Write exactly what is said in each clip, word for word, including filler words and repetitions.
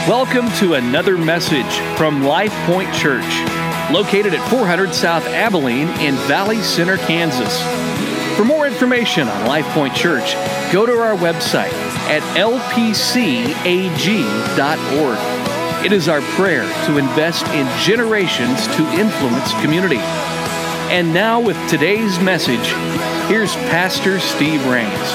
Welcome to another message from Life Point Church, located at four hundred South Abilene in Valley Center, Kansas. For more information on Life Point Church, go to our website at l p c a g dot org. It is our prayer to invest in generations to influence community. And now with today's message, here's Pastor Steve Rains.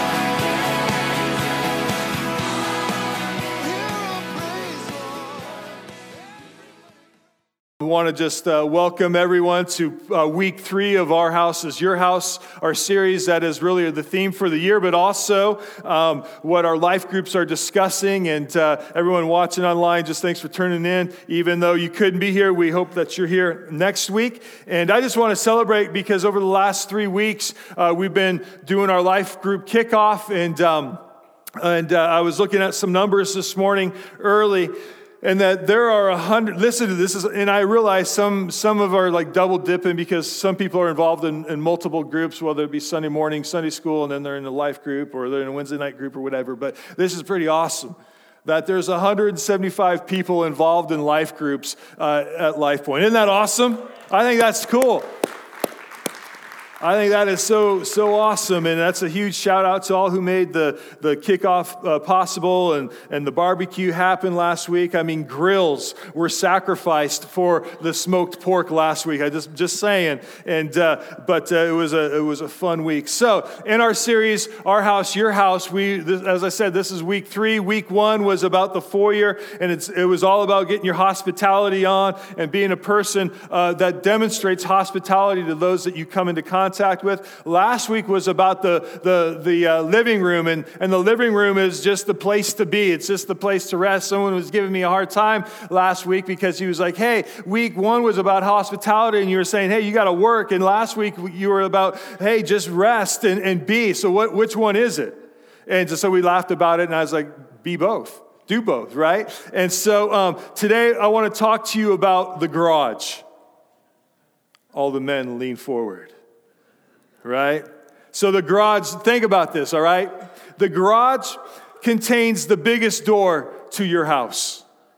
I want to just uh, welcome everyone to uh, week three of Our House is Your House, our series that is really the theme for the year, but also um, what our life groups are discussing. And uh, everyone watching online, just thanks for tuning in. Even though you couldn't be here, we hope that you're here next week. And I just want to celebrate because over the last three weeks, uh, we've been doing our life group kickoff. And, um, and uh, I was looking at some numbers this morning early. And that there are a hundred, listen to this, is, and I realize some some of are like double dipping because some people are involved in, in multiple groups, whether it be Sunday morning, Sunday school, and then they're in a life group or they're in a Wednesday night group or whatever. But this is pretty awesome that there's one hundred seventy-five people involved in life groups uh, at Life Point. Isn't that awesome? I think that's cool. I think that is so so awesome, and that's a huge shout out to all who made the the kickoff uh, possible, and and the barbecue happened last week. I mean, grills were sacrificed for the smoked pork last week. I just just saying, and uh, but uh, it was a it was a fun week. So in our series, Our House, Your House, we this, as I said, this is week three. Week one was about the foyer, and it's it was all about getting your hospitality on and being a person uh, that demonstrates hospitality to those that you come into contact with. Last week was about the the the uh, living room, and and the living room is just the place to be. It's just the place to rest. Someone was giving me a hard time last week because he was like, "Hey, week one was about hospitality, and you were saying, hey, you got to work, and last week you were about, hey, just rest and, and be. So what? Which one is it?" And so we laughed about it, and I was like, "Be both. Do both, right?" And so um, today I want to talk to you about the garage. All the men lean forward. Right? So the garage, think about this, all right? The garage contains the biggest door to your house.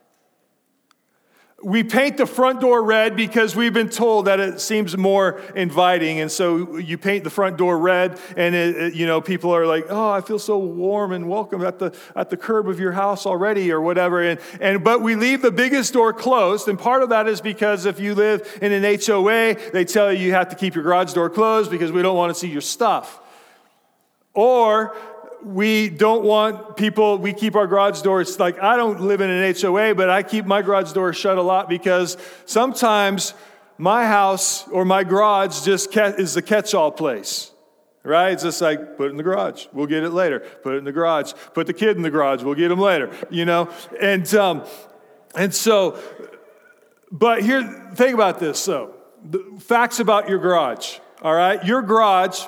We paint the front door red because we've been told that it seems more inviting, and so you paint the front door red, and it, it, you know, people are like, "Oh, I feel so warm and welcome at the at the curb of your house already," or whatever. And and but we leave the biggest door closed, and part of that is because if you live in an H O A, they tell you you have to keep your garage door closed because we don't want to see your stuff. Or we don't want people, we keep our garage doors, like I don't live in an H O A, but I keep my garage door shut a lot because sometimes my house or my garage just is the catch-all place, right? It's just like, put it in the garage, we'll get it later. Put it in the garage, put the kid in the garage, we'll get him later, you know? And, um, and so, but here, think about this, so, the facts about your garage, all right? Your garage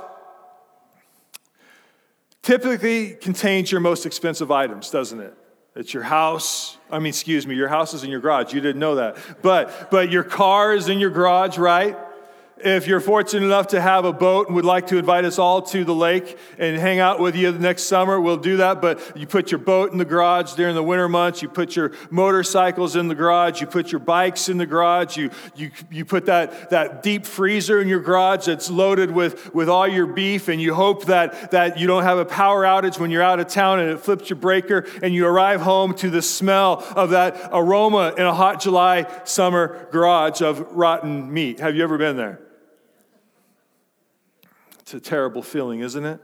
typically contains your most expensive items, doesn't it? It's your house. I mean, excuse me, your house is in your garage. You didn't know that. But but your car is in your garage, right? If you're fortunate enough to have a boat and would like to invite us all to the lake and hang out with you next summer, we'll do that. But you put your boat in the garage during the winter months. You put your motorcycles in the garage. You put your bikes in the garage. You you you put that, that deep freezer in your garage that's loaded with, with all your beef. And you hope that, that you don't have a power outage when you're out of town and it flips your breaker. And you arrive home to the smell of that aroma in a hot July summer garage of rotten meat. Have you ever been there? It's a terrible feeling, isn't it?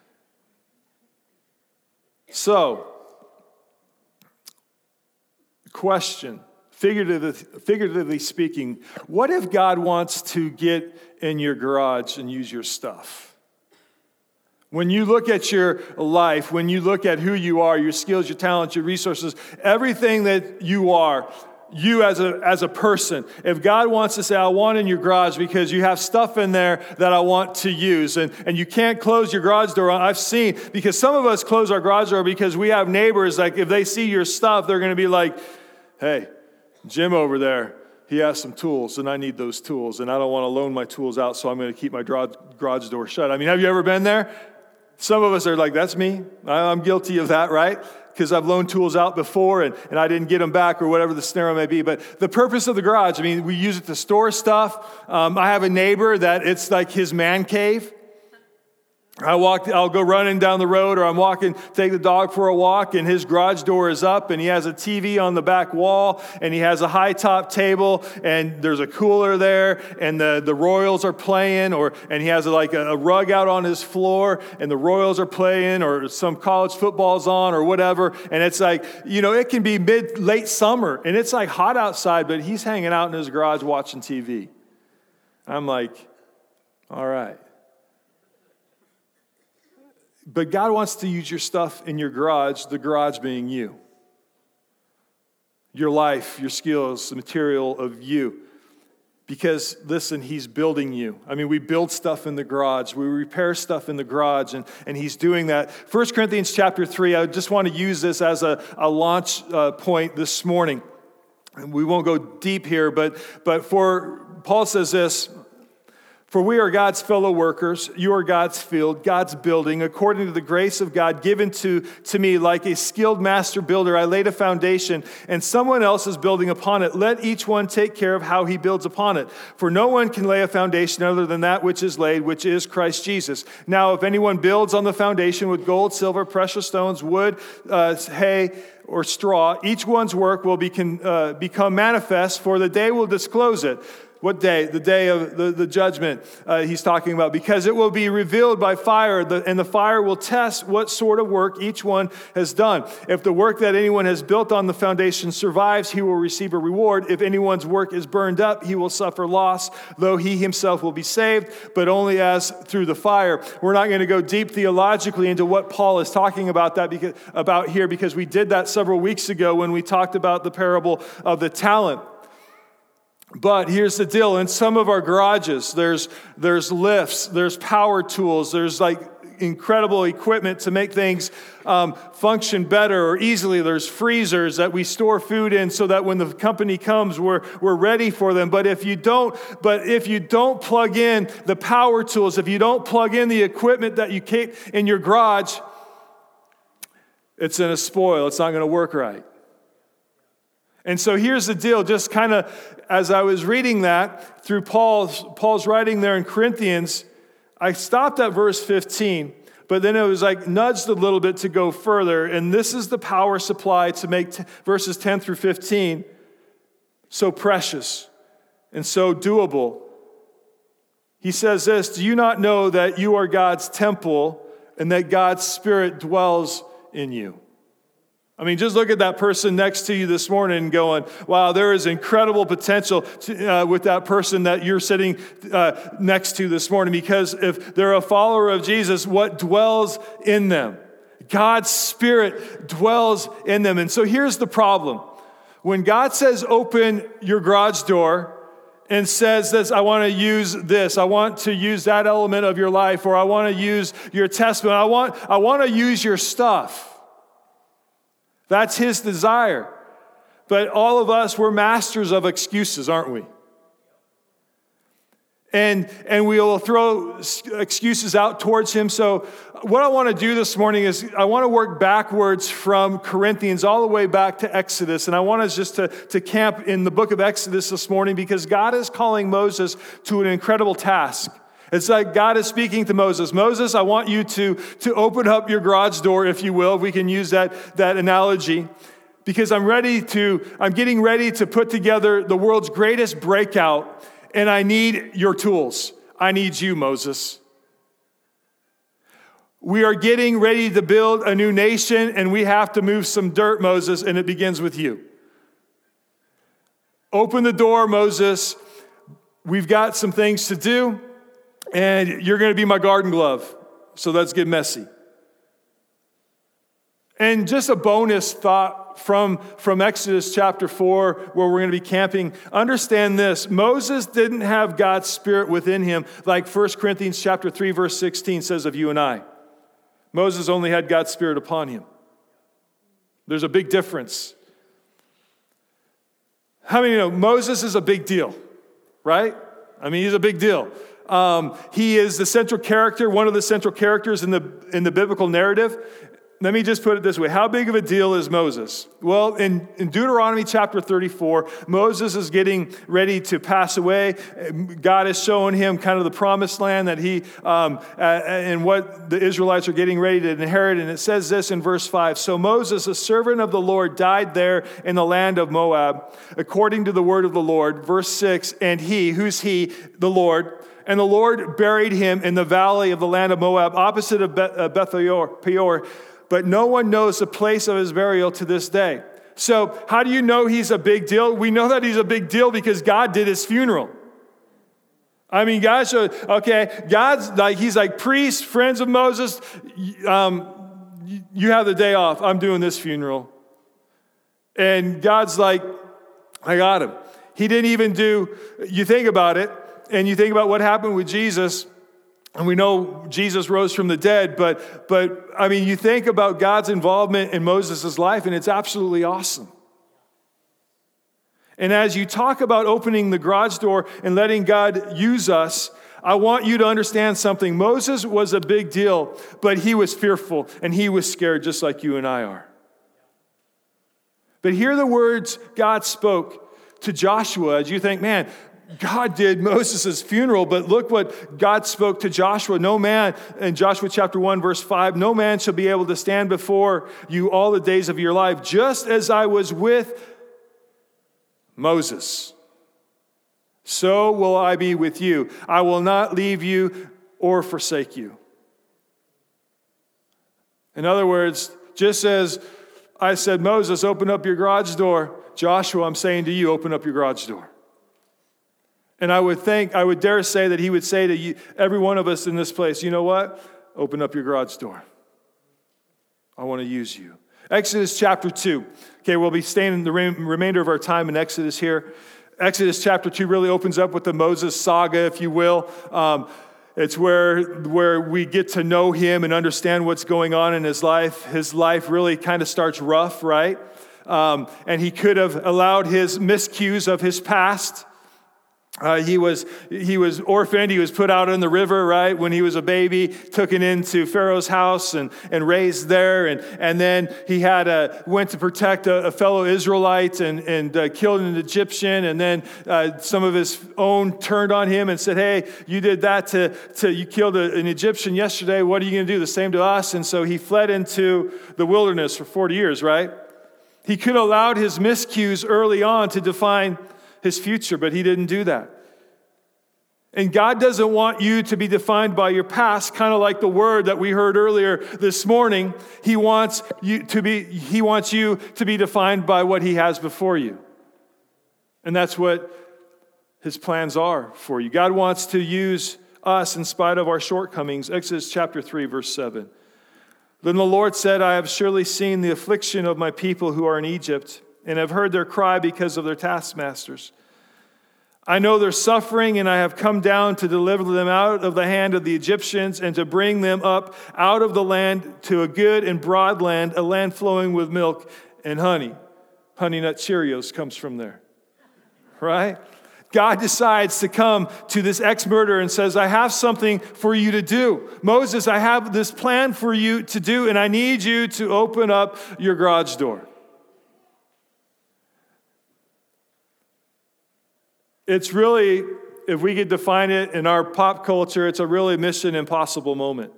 So, question, figuratively, figuratively speaking, what if God wants to get in your garage and use your stuff? When you look at your life, when you look at who you are, your skills, your talents, your resources, everything that you are, you as a as a person, if God wants to say, I want in your garage because you have stuff in there that I want to use, and, and you can't close your garage door. I've seen, because some of us close our garage door because we have neighbors, like if they see your stuff, they're going to be like, hey, Jim over there, he has some tools, and I need those tools, and I don't want to loan my tools out, so I'm going to keep my garage door shut. I mean, have you ever been there? Some of us are like, that's me. I'm guilty of that, right? Because I've loaned tools out before and, and I didn't get them back or whatever the scenario may be. But the purpose of the garage, I mean, we use it to store stuff. Um, I have a neighbor that it's like his man cave. I walk, I'll go running down the road, or I'm walking, take the dog for a walk, and his garage door is up, and he has a T V on the back wall, and he has a high top table, and there's a cooler there, and the, the Royals are playing, or and he has a, like a, a rug out on his floor, and the Royals are playing, or some college football's on, or whatever, and it's like, you know, it can be mid, late summer, and it's like hot outside, but he's hanging out in his garage watching T V. I'm like, all right. But God wants to use your stuff in your garage, the garage being you. Your life, your skills, the material of you. Because, listen, he's building you. I mean, we build stuff in the garage. We repair stuff in the garage, and, and he's doing that. First Corinthians chapter three, I just want to use this as a, a launch uh, point this morning. And we won't go deep here, but, but for Paul says this, "For we are God's fellow workers, you are God's field, God's building. According to the grace of God given to, to me, like a skilled master builder, I laid a foundation, and someone else is building upon it. Let each one take care of how he builds upon it. For no one can lay a foundation other than that which is laid, which is Christ Jesus. Now, if anyone builds on the foundation with gold, silver, precious stones, wood, uh, hay, or straw, each one's work will be con, uh, become manifest, for the day will disclose it." What day? The day of the, the judgment uh, he's talking about. "Because it will be revealed by fire, the, and the fire will test what sort of work each one has done. If the work that anyone has built on the foundation survives, he will receive a reward. If anyone's work is burned up, he will suffer loss, though he himself will be saved, but only as through the fire." We're not going to go deep theologically into what Paul is talking about that because, about here, because we did that several weeks ago when we talked about the parable of the talent. But here's the deal. In some of our garages, there's there's lifts, there's power tools, there's like incredible equipment to make things um, function better or easily. There's freezers that we store food in so that when the company comes, we're we're ready for them. But if you don't, but if you don't plug in the power tools, if you don't plug in the equipment that you keep in your garage, it's going to spoil. It's not going to work right. And so here's the deal, just kind of as I was reading that through Paul's, Paul's writing there in Corinthians, I stopped at verse fifteen, but then it was like nudged a little bit to go further. And this is the power supply to make t- verses ten through fifteen so precious and so doable. He says this, "Do you not know that you are God's temple and that God's Spirit dwells in you?" I mean, just look at that person next to you this morning going, wow, there is incredible potential to, uh, with that person that you're sitting uh, next to this morning, because if they're a follower of Jesus, what dwells in them? God's Spirit dwells in them. And so here's the problem. When God says open your garage door and says this, I want to use this, I want to use that element of your life, or I want to use your testimony, I want, I want to use your stuff. That's his desire. But all of us, we're masters of excuses, aren't we? And, and we will throw excuses out towards him. So what I want to do this morning is I want to work backwards from Corinthians all the way back to Exodus. And I want us just to, to camp in the book of Exodus this morning, because God is calling Moses to an incredible task. It's like God is speaking to Moses. Moses, I want you to, to open up your garage door, if you will. If we can use that, that analogy. Because I'm ready to, I'm getting ready to put together the world's greatest breakout. And I need your tools. I need you, Moses. We are getting ready to build a new nation, and we have to move some dirt, Moses, and it begins with you. Open the door, Moses. We've got some things to do. And you're going to be my garden glove. So let's get messy. And just a bonus thought from, from Exodus chapter four, where we're going to be camping. Understand this. Moses didn't have God's Spirit within him like First Corinthians chapter three, verse sixteen says of you and I. Moses only had God's Spirit upon him. There's a big difference. How many know Moses is a big deal, right? I mean, he's a big deal. Um, he is the central character, one of the central characters in the in the biblical narrative. Let me just put it this way. How big of a deal is Moses? Well, in, in Deuteronomy chapter thirty-four, Moses is getting ready to pass away. God is showing him kind of the promised land that he, um, uh, and what the Israelites are getting ready to inherit. And it says this in verse five. So Moses, a servant of the Lord, died there in the land of Moab, according to the word of the Lord. Verse six, and he, who's he? The Lord. And the Lord buried him in the valley of the land of Moab, opposite of Beth Peor. But no one knows the place of his burial to this day. So how do you know he's a big deal? We know that he's a big deal because God did his funeral. I mean, God showed, okay, God's like, he's like, priest, friends of Moses, um, you have the day off. I'm doing this funeral. And God's like, I got him. He didn't even do, you think about it, and you think about what happened with Jesus. And we know Jesus rose from the dead, but, but I mean, you think about God's involvement in Moses' life, and it's absolutely awesome. And as you talk about opening the garage door and letting God use us, I want you to understand something. Moses was a big deal, but he was fearful, and he was scared just like you and I are. But hear the words God spoke to Joshua as you think, man, God did Moses' funeral, but look what God spoke to Joshua. No man, in Joshua chapter one, verse five, no man shall be able to stand before you all the days of your life, just as I was with Moses. So will I be with you. I will not leave you or forsake you. In other words, just as I said, Moses, open up your garage door, Joshua, I'm saying to you, open up your garage door. And I would think, I would dare say that he would say to you, every one of us in this place, you know what? Open up your garage door. I want to use you. Exodus chapter two. Okay, we'll be staying in the remainder of our time in Exodus here. Exodus chapter two really opens up with the Moses saga, if you will. Um, it's where, where we get to know him and understand what's going on in his life. His life really kind of starts rough, right? Um, and he could have allowed his miscues of his past. Uh, he was he was orphaned. He was put out in the river, right, when he was a baby, taken into Pharaoh's house and, and raised there. And, and then he had a, went to protect a, a fellow Israelite and, and uh, killed an Egyptian. And then uh, some of his own turned on him and said, hey, you did that to, to you killed a, an Egyptian yesterday. What are you going to do? The same to us. And so he fled into the wilderness for forty years, right? He could have allowed his miscues early on to define his future, but he didn't do that. And God doesn't want you to be defined by your past, kind of like the word that we heard earlier this morning. He wants you to be, he wants you to be defined by what he has before you. And that's what his plans are for you. God wants to use us in spite of our shortcomings. Exodus chapter three, verse seven. Then the Lord said, I have surely seen the affliction of my people who are in Egypt, and have heard their cry because of their taskmasters. I know their suffering, and I have come down to deliver them out of the hand of the Egyptians and to bring them up out of the land to a good and broad land, a land flowing with milk and honey. Honey Nut Cheerios comes from there, right? God decides to come to this ex-murderer and says, I have something for you to do. Moses, I have this plan for you to do, and I need you to open up your garage door. It's really, if we could define it in our pop culture, it's a really mission impossible moment.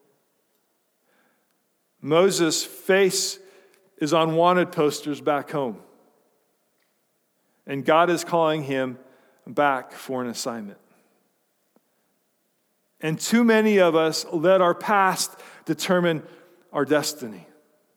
Moses' face is on wanted posters back home. And God is calling him back for an assignment. And too many of us let our past determine our destiny.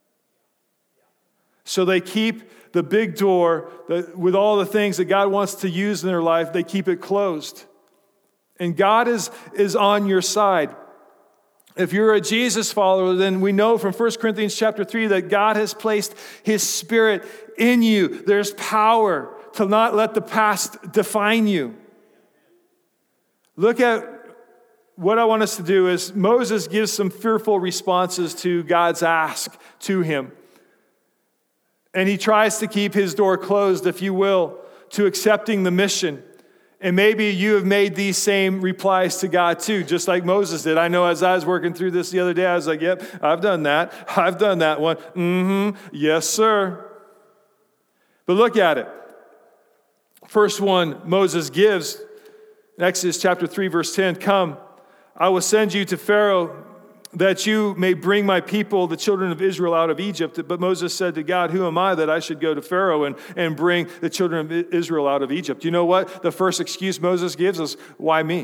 So they keep the big door that, with all the things that God wants to use in their life, they keep it closed. And God is, is on your side. If you're a Jesus follower, then we know from First Corinthians chapter three that God has placed his Spirit in you. There's power to not let the past define you. Look at what I want us to do is Moses gives some fearful responses to God's ask to him. And he tries to keep his door closed, if you will, to accepting the mission And maybe you have made these same replies to God too, just like Moses did. I know as I was working through this the other day, I was like, yep, I've done that. I've done that one. Mm-hmm. Yes, sir. But look at it. First one Moses gives, in Exodus chapter three, verse ten, come, I will send you to Pharaoh that you may bring my people, the children of Israel, out of Egypt. But Moses said to God, who am I that I should go to Pharaoh and, and bring the children of Israel out of Egypt? You know what? The first excuse Moses gives is, why me?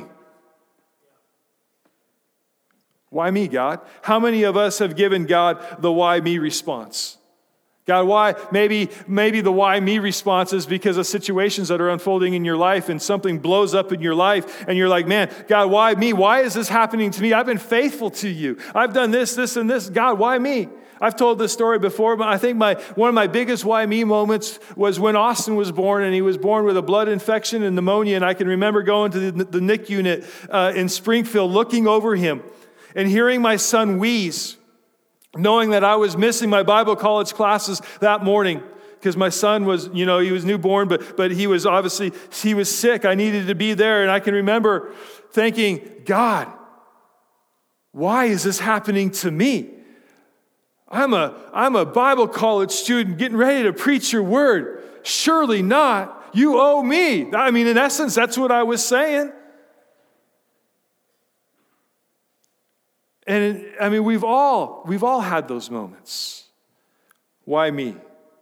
Why me, God? How many of us have given God the why me response? God, why? Maybe, maybe the why me response is because of situations that are unfolding in your life and something blows up in your life and you're like, man, God, why me? Why is this happening to me? I've been faithful to you. I've done this, this, and this. God, why me? I've told this story before, but I think my one of my biggest why me moments was when Austin was born, and he was born with a blood infection and pneumonia, and I can remember going to the, the N I C U unit uh, in Springfield, looking over him and hearing my son wheeze, knowing that I was missing my Bible college classes that morning because my son was, you know, he was newborn, but but he was obviously, he was sick. I needed to be there. And I can remember thinking, God, why is this happening to me? I'm a, I'm a Bible college student getting ready to preach your word. Surely not. You owe me. I mean, in essence, that's what I was saying. And I mean, we've all, we've all had those moments. Why me?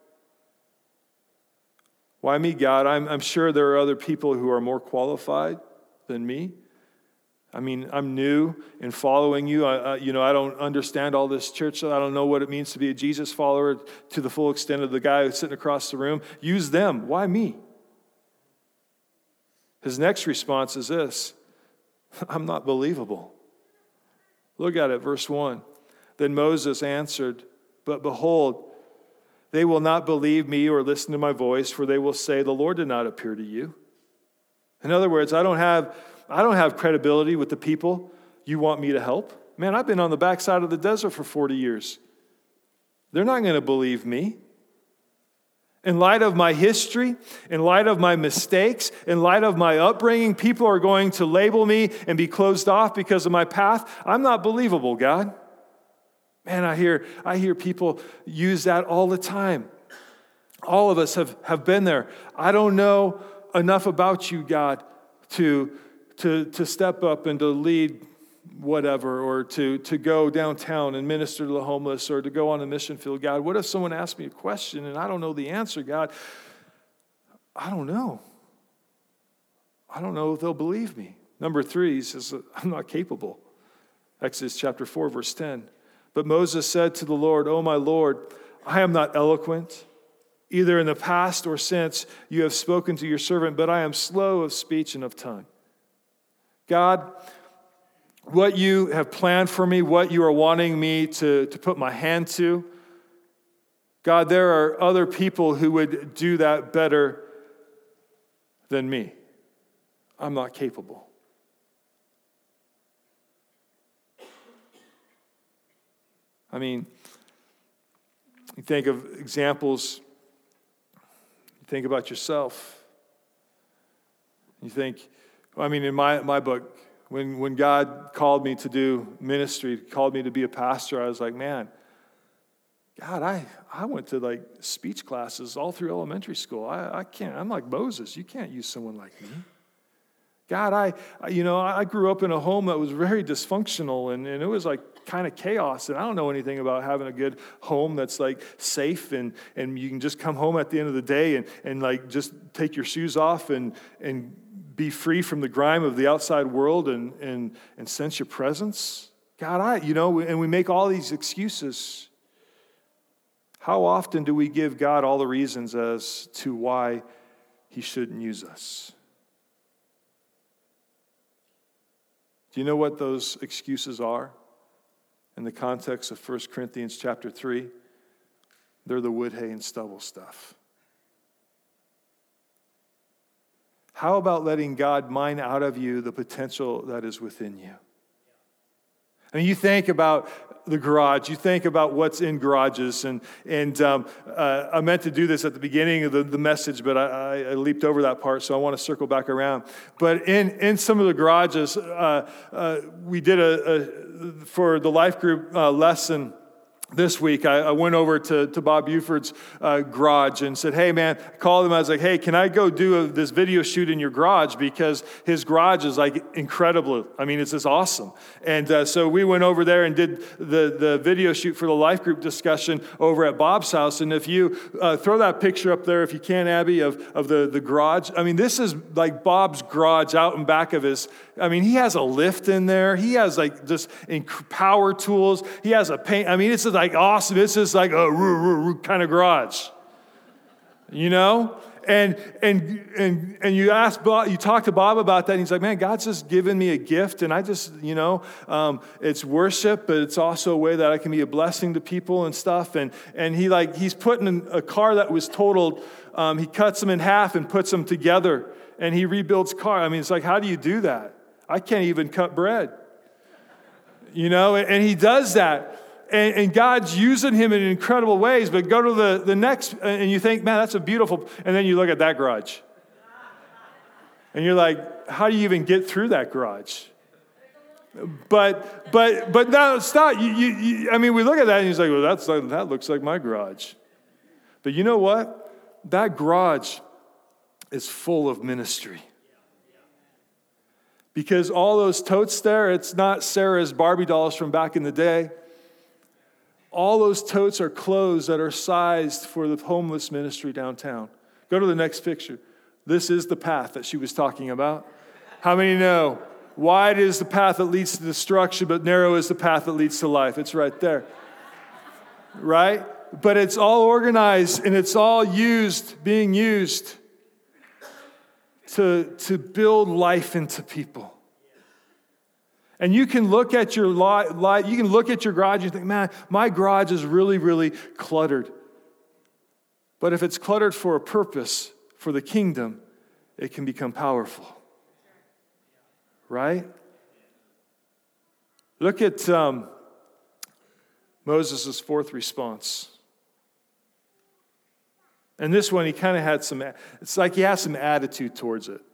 Why me, God? I'm, I'm sure there are other people who are more qualified than me. I mean, I'm new in following you. I, I, you know, I don't understand all this church. I don't know what it means to be a Jesus follower to the full extent of the guy who's sitting across the room. Use them. Why me? His next response is this: I'm not believable. Look at it, verse one. Then Moses answered, but behold, they will not believe me or listen to my voice, for they will say, the Lord did not appear to you. In other words, I don't have, I don't have credibility with the people you want me to help. Man, I've been on the backside of the desert for forty years. They're not going to believe me. In light of my history, in light of my mistakes, in light of my upbringing, people are going to label me and be closed off because of my path. I'm not believable, God. Man, I hear, I hear people use that all the time. All of us have, have been there. I don't know enough about you, God, to, to, to step up and to lead whatever, or to, to go downtown and minister to the homeless, or to go on a mission field. God, what if someone asks me a question and I don't know the answer, God? I don't know. I don't know if they'll believe me. Number three, he says, I'm not capable. Exodus chapter four, verse ten. But Moses said to the Lord, oh my Lord, I am not eloquent, either in the past or since you have spoken to your servant, but I am slow of speech and of tongue. God, what you have planned for me, what you are wanting me to, to put my hand to, God, there are other people who would do that better than me. I'm not capable. I mean, you think of examples, you think about yourself. You think, I mean, in my, my book, When when God called me to do ministry, called me to be a pastor, I was like, man, God, I, I went to like speech classes all through elementary school. I, I can't, I'm like Moses. You can't use someone like me. God, I, I you know, I grew up in a home that was very dysfunctional, and, and it was like kind of chaos. And I don't know anything about having a good home that's like safe, and, and you can just come home at the end of the day and, and like just take your shoes off and and be free from the grime of the outside world and, and, and sense your presence. God, I, you know, and we make all these excuses. How often do we give God all the reasons as to why he shouldn't use us? Do you know what those excuses are in the context of First Corinthians chapter three? They're the wood, hay, and stubble stuff. How about letting God mine out of you the potential that is within you? I mean, you think about the garage, you think about what's in garages. And and um, uh, I meant to do this at the beginning of the, the message, but I, I leaped over that part, so I want to circle back around. But in, in some of the garages, uh, uh, we did a, a, for the life group uh, lesson this week, I, I went over to, to Bob Buford's uh, garage and said, hey, man, I called him. I was like, hey, can I go do a, this video shoot in your garage? Because his garage is like incredible. I mean, it's just awesome. And uh, so we went over there and did the, the video shoot for the life group discussion over at Bob's house. And if you uh, throw that picture up there, if you can, Abby, of, of the, the garage. I mean, this is like Bob's garage out in back of his. I mean, he has a lift in there. He has like just power tools. He has a paint. I mean, it's just like awesome. It's just like a roo, roo, roo kind of garage, you know? And and and and you ask Bob, you talk to Bob about that, and he's like, man, God's just given me a gift, and I just, you know, um, it's worship, but it's also a way that I can be a blessing to people and stuff. And and he like he's putting a car that was totaled. Um, he cuts them in half and puts them together, and he rebuilds car. I mean, it's like, how do you do that? I can't even cut bread, you know. And, and he does that. And, and God's using him in incredible ways, but go to the, the next, and you think, man, that's a beautiful, and then you look at that garage. And you're like, how do you even get through that garage? But, but, but no, stop. You, you, you, I mean, we look at that, and he's like, well, that's, that looks like my garage. But you know what? That garage is full of ministry. Because all those totes there, it's not Sarah's Barbie dolls from back in the day. All those totes are clothes that are sized for the homeless ministry downtown. Go to the next picture. This is the path that she was talking about. How many know? Wide is the path that leads to destruction, but narrow is the path that leads to life. It's right there. Right? But it's all organized and it's all used, being used to, to build life into people. And you can look at your lot, you can look at your garage and think, man, my garage is really, really cluttered. But if it's cluttered for a purpose, for the kingdom, it can become powerful. Right? Look at um, Moses' fourth response. And this one, he kind of had some, it's like he has some attitude towards it.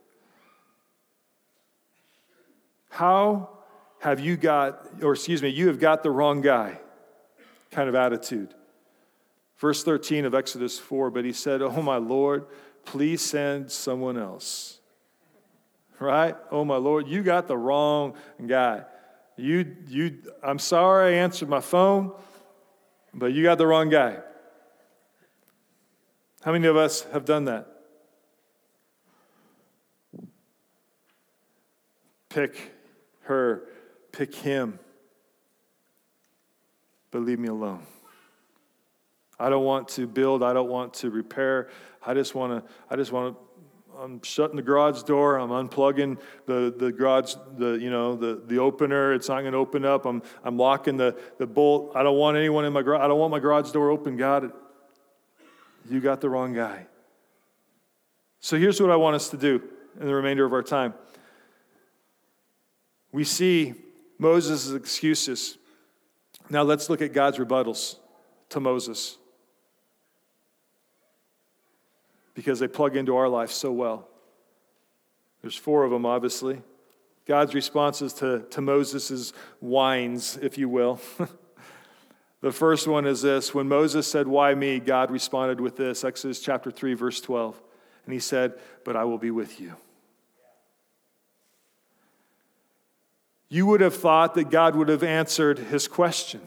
How have you got, or excuse me, you have got the wrong guy kind of attitude. Verse thirteen of Exodus four, but he said, oh my Lord, please send someone else. Right? Oh my Lord, you got the wrong guy. You, you, I'm sorry I answered my phone, but you got the wrong guy. How many of us have done that? Pick her, pick him, but leave me alone. I don't want to build. I don't want to repair. I just want to, I just want to, I'm shutting the garage door. I'm unplugging the, the garage, the, you know, the, the opener. It's not going to open up. I'm, I'm locking the, the bolt. I don't want anyone in my garage. I don't want my garage door open. God, you got the wrong guy. So here's what I want us to do in the remainder of our time. We see Moses' excuses. Now let's look at God's rebuttals to Moses, because they plug into our life so well. There's four of them, obviously. God's responses to, to Moses' whines, if you will. The first one is this. When Moses said, why me? God responded with this. Exodus chapter three, verse twelve. And he said, but I will be with you. You would have thought that God would have answered his question.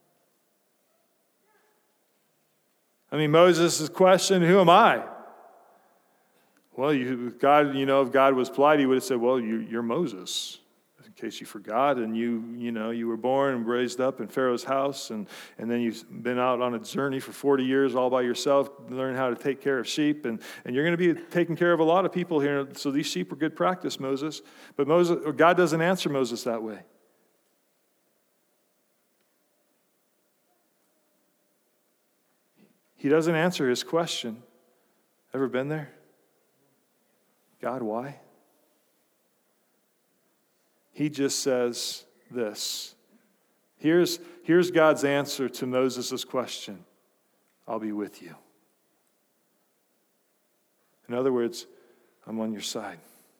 I mean, Moses' question, who am I? Well, you, God, you know, if God was polite, he would have said, well, you, you're Moses, in case you forgot, and you, you know, you were born and raised up in Pharaoh's house, and, and then you've been out on a journey for forty years all by yourself, learn how to take care of sheep, and, and you're going to be taking care of a lot of people here, so these sheep are good practice, Moses. But Moses, God doesn't answer Moses that way. He doesn't answer his question. Ever been there? God, why? He just says this. Here's, here's God's answer to Moses' question. I'll be with you. In other words, I'm on your side.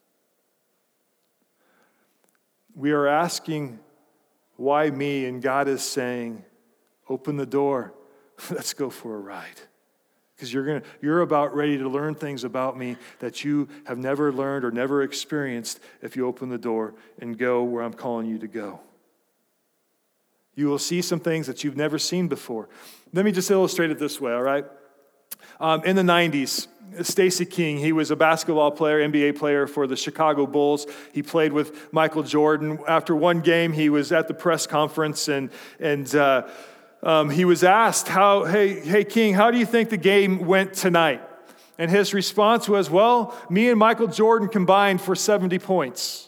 We are asking, why me? And God is saying, open the door. Let's go for a ride. Because you're gonna, you're about ready to learn things about me that you have never learned or never experienced if you open the door and go where I'm calling you to go. You will see some things that you've never seen before. Let me just illustrate it this way, all right? Um, in the nineties, Stacey King, he was a basketball player, N B A player for the Chicago Bulls. He played with Michael Jordan. After one game, he was at the press conference, and and uh, um, he was asked, "How, hey, hey, King, how do you think the game went tonight?" And his response was, "Well, me and Michael Jordan combined for seventy points."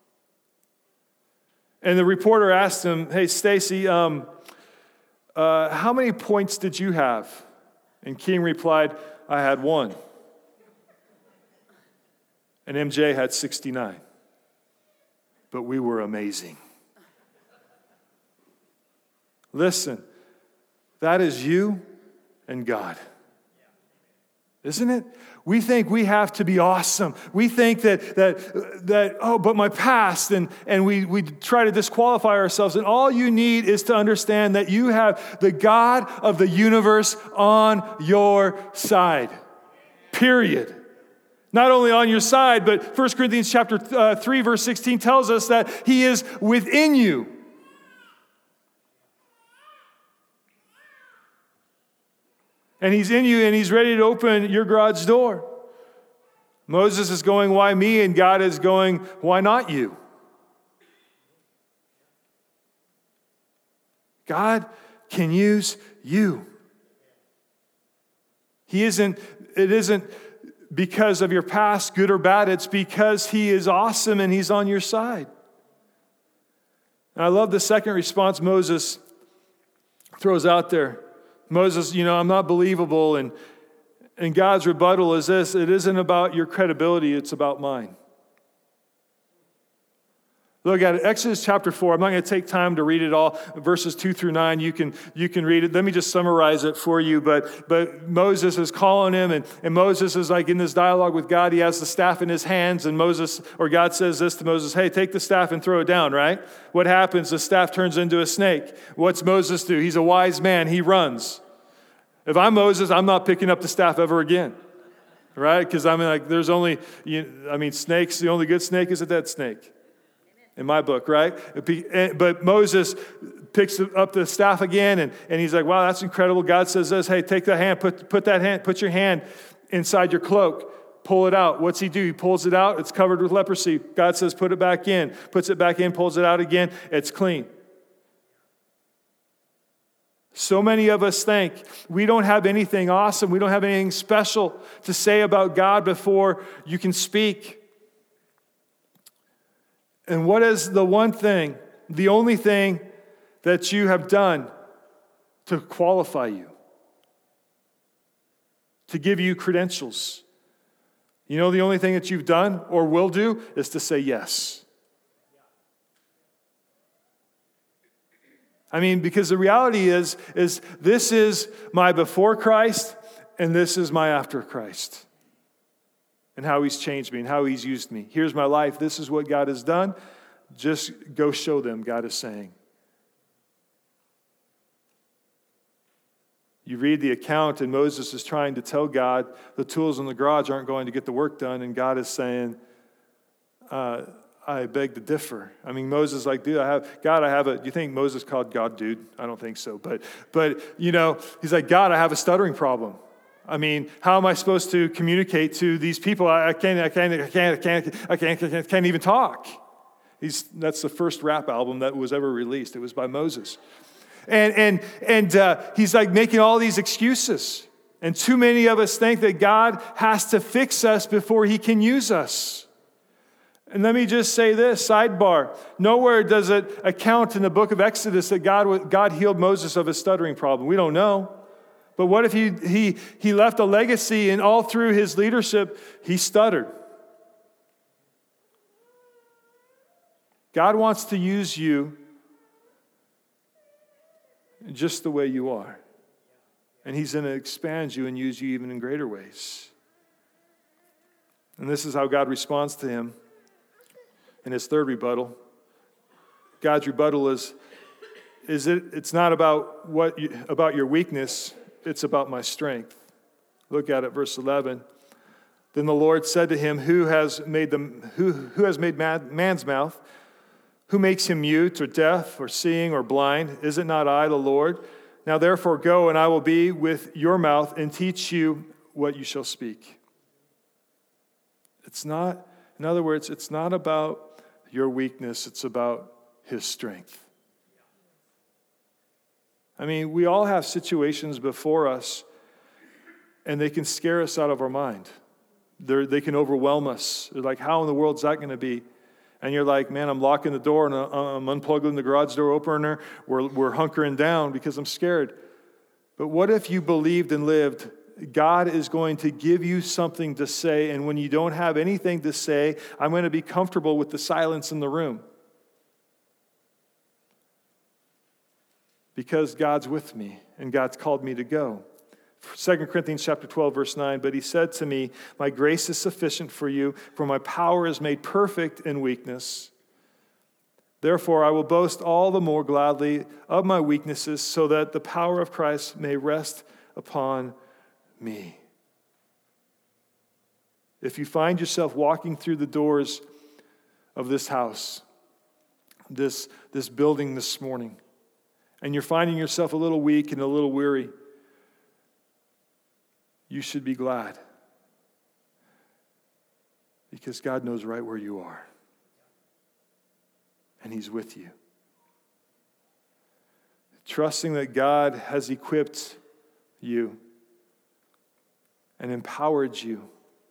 And the reporter asked him, "Hey, Stacey, um, uh, how many points did you have?" And King replied, "I had one." And M J had sixty-nine. But we were amazing. Listen, that is you and God. Isn't it? We think we have to be awesome. We think that, that, that oh, but my past, and, and we, we try to disqualify ourselves. And all you need is to understand that you have the God of the universe on your side. Period. Not only on your side, but First Corinthians chapter uh, three, verse sixteen tells us that he is within you. And he's in you, and he's ready to open your garage door. Moses is going, why me? And God is going, why not you? God can use you. He isn't, it isn't because of your past, good or bad. It's because he is awesome and he's on your side. And I love the second response Moses throws out there. Moses, you know, I'm not believable. And, and God's rebuttal is this: it isn't about your credibility, it's about mine. Look at it, Exodus chapter four. I'm not going to take time to read it all. Verses two through nine, you can, you can read it. Let me just summarize it for you. But, but Moses is calling him, and, and Moses is like in this dialogue with God. He has the staff in his hands, and Moses, or God says this to Moses, hey, take the staff and throw it down, right? What happens? The staff turns into a snake. What's Moses do? He's a wise man. He runs. If I'm Moses, I'm not picking up the staff ever again, right? Because I mean, like, there's only, you, I mean, snakes, the only good snake is a dead snake. In my book, right? But Moses picks up the staff again, and, and he's like, wow, that's incredible. God says this, hey, take that hand, put, put that hand, put your hand inside your cloak, pull it out. What's he do? He pulls it out, it's covered with leprosy. God says, put it back in, puts it back in, pulls it out again, it's clean. So many of us think we don't have anything awesome, we don't have anything special to say about God before you can speak. And what is the one thing, the only thing that you have done to qualify you? To give you credentials? You know, the only thing that you've done or will do is to say yes. I mean, because the reality is, is this is my before Christ and this is my after Christ. And how he's changed me and how he's used me. Here's my life. This is what God has done. Just go show them, God is saying. You read the account, and Moses is trying to tell God the tools in the garage aren't going to get the work done, and God is saying, uh, I beg to differ. I mean, Moses is like, dude, I have, God, I have a, do you think Moses called God dude? I don't think so. But, but you know, he's like, God, I have a stuttering problem. I mean, how am I supposed to communicate to these people? I, I can't, I can't, I can't, I can't, I can't, I can't, can't even talk. He's, that's the first rap album that was ever released. It was by Moses. And, and, and uh, he's like making all these excuses. And too many of us think that God has to fix us before he can use us. And let me just say this, sidebar. Nowhere does it account in the book of Exodus that God, God healed Moses of his stuttering problem. We don't know. But what if he, he, he left a legacy, and all through his leadership, he stuttered? God wants to use you just the way you are. And he's going to expand you and use you even in greater ways. And this is how God responds to him in his third rebuttal. God's rebuttal is, is it, it's not about what you, about your weakness, it's about my strength. Look at it, verse eleven. Then the Lord said to him, Who has made them? Who, who has made man, man's mouth? Who makes him mute or deaf or seeing or blind? Is it not I, the Lord? Now therefore go, and I will be with your mouth and teach you what you shall speak. It's not, in other words, it's not about your weakness, it's about his strength. I mean, we all have situations before us, and they can scare us out of our mind. They're, they can overwhelm us. They're like, how in the world is that going to be? And you're like, man, I'm locking the door, and I'm unplugging the garage door opener. We're, we're hunkering down because I'm scared. But what if you believed and lived? God is going to give you something to say, and when you don't have anything to say, I'm going to be comfortable with the silence in the room. Because God's with me, and God's called me to go. Second Corinthians chapter twelve, verse nine, but he said to me, my grace is sufficient for you, for my power is made perfect in weakness. Therefore, I will boast all the more gladly of my weaknesses, so that the power of Christ may rest upon me. If you find yourself walking through the doors of this house, this, this building this morning, and you're finding yourself a little weak and a little weary, you should be glad. Because God knows right where you are. And he's with you. Trusting that God has equipped you and empowered you.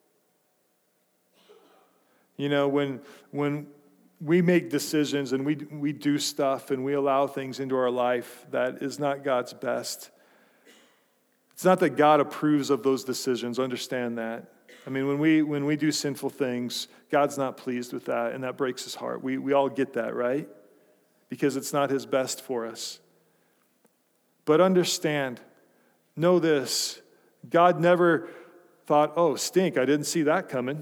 You know, when when we make decisions and we we do stuff and we allow things into our life that is not God's best, it's not that God approves of those decisions. Understand that. I mean, when we when we do sinful things, God's not pleased with that, and that breaks his heart. We we all get that, right? Because it's not his best for us. But understand, know this, God never thought, oh, stink, I didn't see that coming.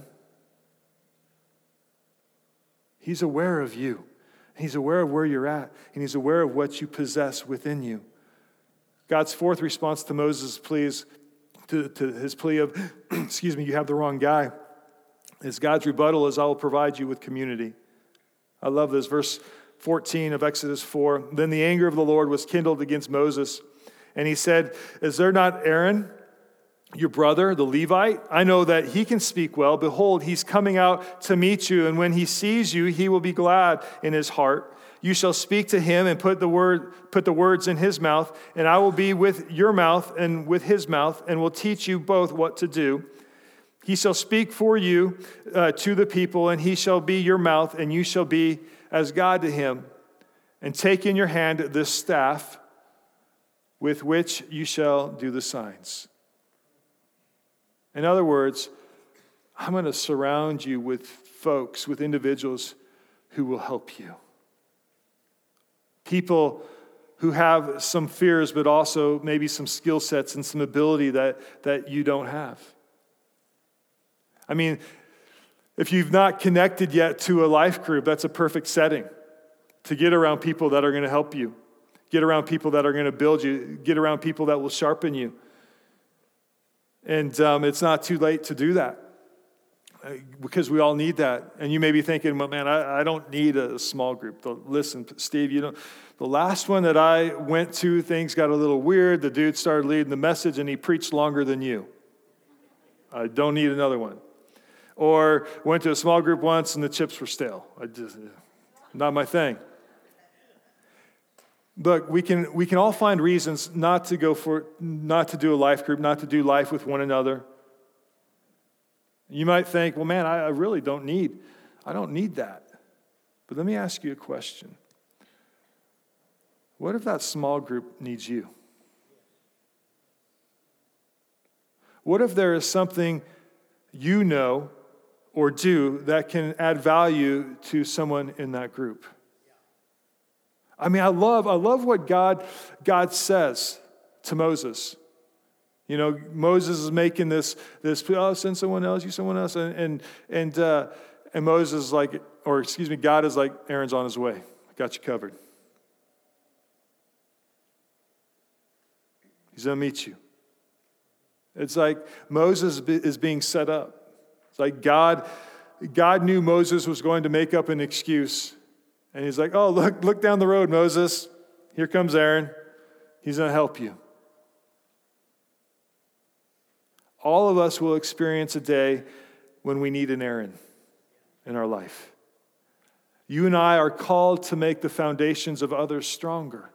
He's aware of you. He's aware of where you're at, and he's aware of what you possess within you. God's fourth response to Moses' pleas, to, to his plea of, excuse me, you have the wrong guy, is God's rebuttal is, I will provide you with community. I love this. Verse fourteen of Exodus four. Then the anger of the Lord was kindled against Moses, and he said, is there not Aaron, your brother, the Levite? I know that he can speak well. Behold, he's coming out to meet you, and when he sees you, he will be glad in his heart. You shall speak to him and put the word, put the words in his mouth, and I will be with your mouth and with his mouth, and will teach you both what to do. He shall speak for you uh, to the people, and he shall be your mouth, and you shall be as God to him. And take in your hand this staff with which you shall do the signs. In other words, I'm going to surround you with folks, with individuals who will help you. People who have some fears, but also maybe some skill sets and some ability that, that you don't have. I mean, if you've not connected yet to a life group, that's a perfect setting to get around people that are going to help you. Get around people that are going to build you. Get around people that will sharpen you. And um, it's not too late to do that because we all need that. And you may be thinking, well, man, I, I don't need a small group. Listen, Steve, you know, the last one that I went to, things got a little weird. The dude started leading the message and he preached longer than you. I don't need another one. Or went to a small group once and the chips were stale. I just, not my thing. Look, we can we can all find reasons not to go for, not to do a life group, not to do life with one another. You might think, well, man, I, I really don't need, I don't need that. But let me ask you a question. What if that small group needs you? What if there is something you know or do that can add value to someone in that group? I mean, I love, I love what God, God says to Moses. You know, Moses is making this, this, oh, send someone else, you someone else. And, and, and, uh, and Moses is like, or excuse me, God is like, Aaron's on his way. I got you covered. He's going to meet you. It's like Moses is being set up. It's like God, God knew Moses was going to make up an excuse. And he's like, oh, look, look down the road, Moses. Here comes Aaron. He's going to help you. All of us will experience a day when we need an Aaron in our life. You and I are called to make the foundations of others stronger.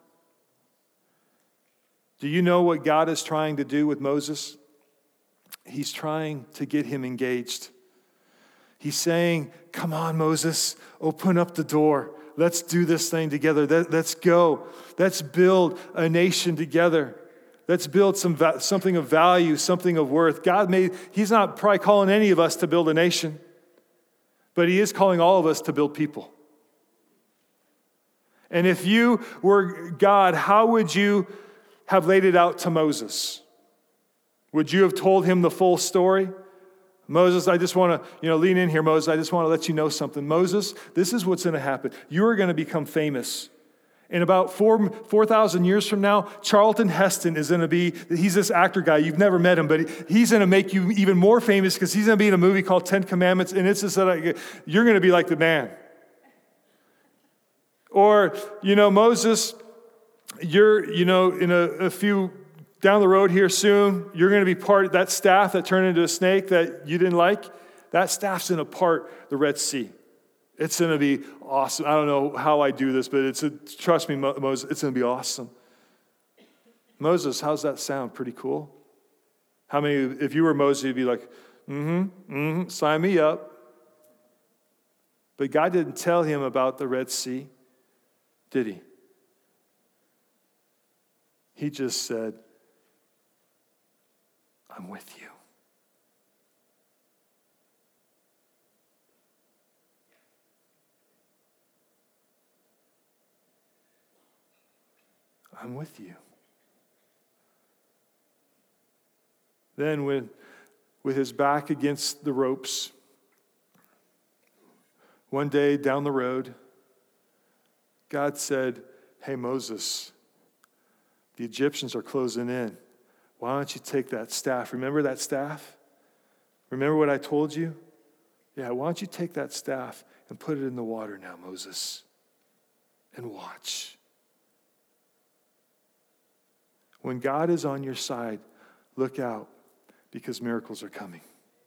Do you know what God is trying to do with Moses? He's trying to get him engaged. He's saying, come on, Moses, open up the door. Let's do this thing together. Let's go. Let's build a nation together. Let's build some something of value, something of worth. God made, he's not probably calling any of us to build a nation, but he is calling all of us to build people. And if you were God, how would you have laid it out to Moses? Would you have told him the full story? Moses, I just want to, you know, lean in here, Moses. I just want to let you know something. Moses, this is what's going to happen. You are going to become famous. In about four, 4,000 years from now, Charlton Heston is going to be, he's this actor guy. You've never met him, but he's going to make you even more famous because he's going to be in a movie called Ten Commandments, and it's just like, you're going to be like the man. Or, you know, Moses, you're, you know, in a, a few down the road here soon, you're going to be part of that staff that turned into a snake that you didn't like. That staff's going to part the Red Sea. It's going to be awesome. I don't know how I do this, but it's a, trust me, Moses, it's going to be awesome. Moses, how's that sound? Pretty cool. How many, if you were Moses, you'd be like, mm-hmm, mm-hmm, sign me up. But God didn't tell him about the Red Sea, did he? He just said, I'm with you. I'm with you. Then with, with his back against the ropes, one day down the road, God said, hey, Moses, the Egyptians are closing in. Why don't you take that staff? Remember that staff? Remember what I told you? Yeah, why don't you take that staff and put it in the water now, Moses, and watch. When God is on your side, look out because miracles are coming.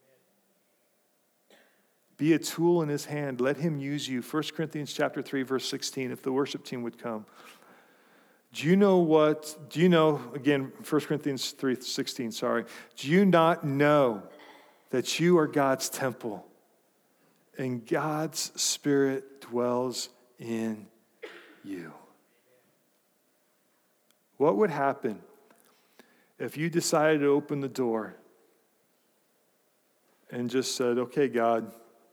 Be a tool in his hand. Let him use you. First Corinthians chapter three, verse sixteen, if the worship team would come. Do you know what, do you know, again, First Corinthians three sixteen, sorry. Do you not know that you are God's temple and God's Spirit dwells in you? What would happen if you decided to open the door and just said, okay, God,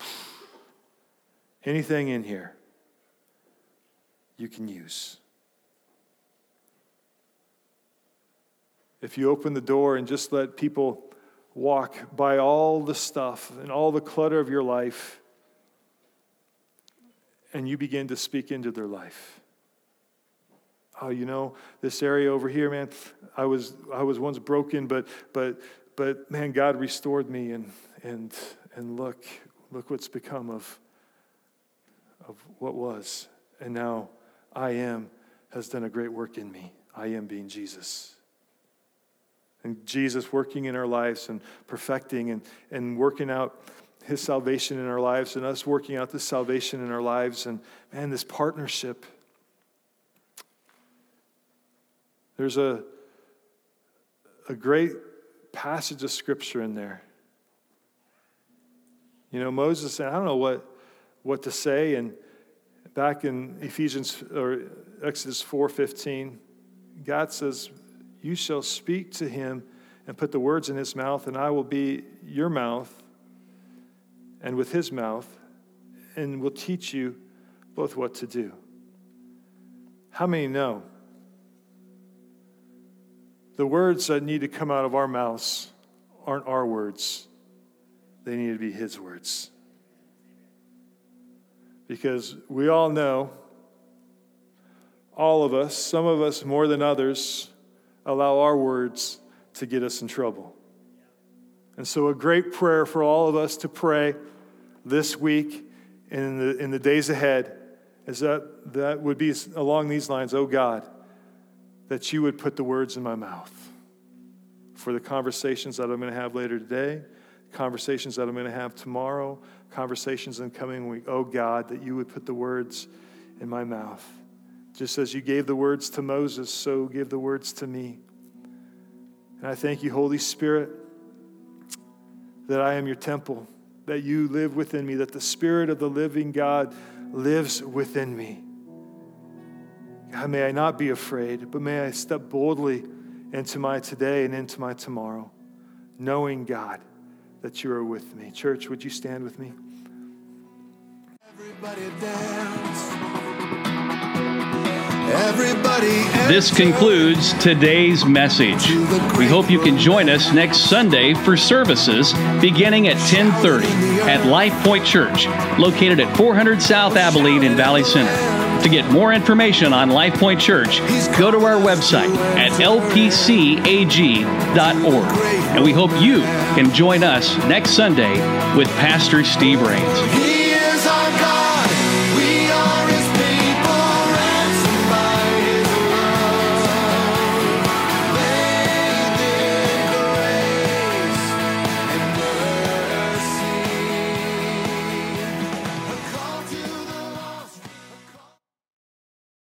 anything in here you can use? If you open the door and just let people walk by all the stuff and all the clutter of your life, and you begin to speak into their life. Oh, you know, this area over here, man, I was I was once broken, but but but man, God restored me, and and and look, look what's become of of what was. And now I am has done a great work in me. I am being Jesus. And Jesus working in our lives and perfecting and, and working out his salvation in our lives, and us working out this salvation in our lives. And man, this partnership. There's a, a great passage of scripture in there. You know, Moses said, I don't know what, what to say. And back in Ephesians or Exodus four fifteen, God says, you shall speak to him and put the words in his mouth, and I will be your mouth and with his mouth, and will teach you both what to do. How many know? The words that need to come out of our mouths aren't our words. They need to be his words. Because we all know, all of us, some of us more than others, allow our words to get us in trouble. And so a great prayer for all of us to pray this week and in the, in the days ahead is that that would be along these lines. Oh God, that you would put the words in my mouth for the conversations that I'm going to have later today, conversations that I'm going to have tomorrow, conversations in the coming week. Oh God, that you would put the words in my mouth. Just as you gave the words to Moses, so give the words to me. And I thank you, Holy Spirit, that I am your temple, that you live within me, that the Spirit of the living God lives within me. God, may I not be afraid, but may I step boldly into my today and into my tomorrow, knowing, God, that you are with me. Church, would you stand with me? Everybody dance. Everybody This concludes today's message. We hope you can join us next Sunday for services beginning at ten thirty at Life Point Church, located at four hundred South Abilene in Valley Center. To get more information on Life Point Church, go to our website at l p c a g dot org. And we hope you can join us next Sunday with Pastor Steve Rains.